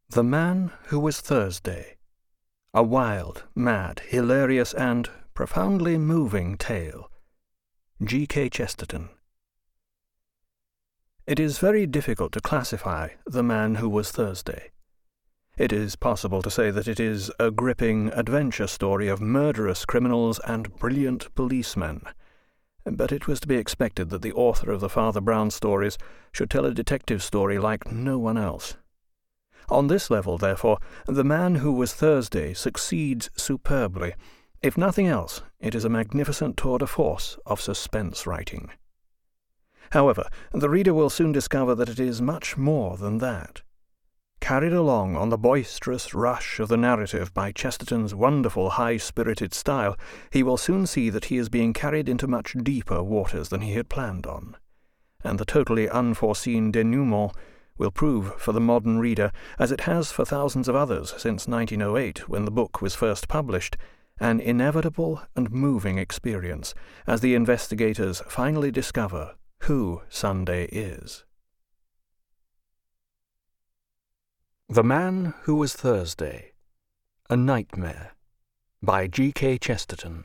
The Man Who Was Thursday. A wild, mad, hilarious, and profoundly moving tale. G.K. Chesterton. It is very difficult to classify The Man Who Was Thursday. It is possible to say that it is a gripping adventure story of murderous criminals and brilliant policemen. But it was to be expected that the author of the Father Brown stories should tell a detective story like no one else. On this level, therefore, The Man Who Was Thursday succeeds superbly. If nothing else, it is a magnificent tour de force of suspense writing. However, the reader will soon discover that it is much more than that. Carried along on the boisterous rush of the narrative by Chesterton's wonderful high-spirited style, he will soon see that he is being carried into much deeper waters than he had planned on, and the totally unforeseen denouement will prove for the modern reader, as it has for thousands of others since 1908 when the book was first published, an inevitable and moving experience as the investigators finally discover who Sunday is. The Man Who Was Thursday. A Nightmare by G.K. Chesterton.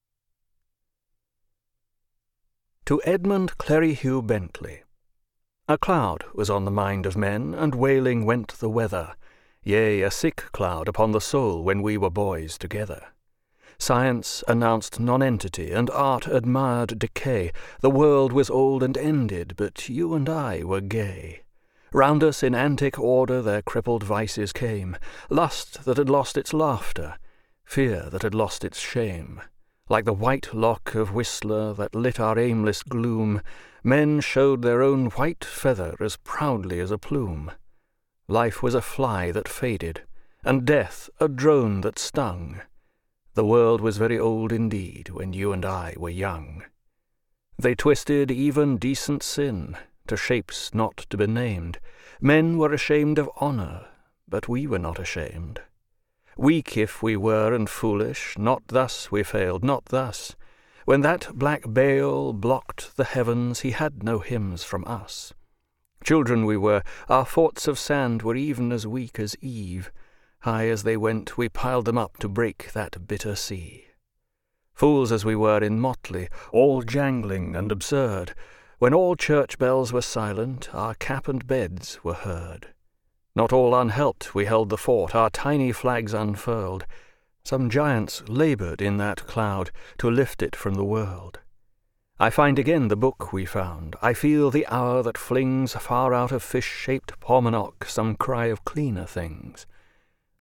To Edmund Cleryhugh Bentley. A cloud was on the mind of men, and wailing went the weather, yea, a sick cloud upon the soul when we were boys together. Science announced nonentity, and art admired decay. The world was old and ended, but you and I were gay. Round us in antic order their crippled vices came, lust that had lost its laughter, fear that had lost its shame. Like the white lock of Whistler that lit our aimless gloom, men showed their own white feather as proudly as a plume. Life was a fly that faded, and death a drone that stung. The world was very old indeed when you and I were young. They twisted even decent sin to shapes not to be named. Men were ashamed of honour, but we were not ashamed. Weak if we were and foolish, not thus we failed, not thus. When that black Baal blocked the heavens, he had no hymns from us. Children we were, our forts of sand were even as weak as Eve. High as they went, we piled them up to break that bitter sea. Fools as we were in motley, all jangling and absurd, when all church bells were silent, our cap and beds were heard. Not all unhelped we held the fort, our tiny flags unfurled. Some giants laboured in that cloud to lift it from the world. I find again the book we found. I feel the hour that flings far out of fish-shaped Paumanok some cry of cleaner things.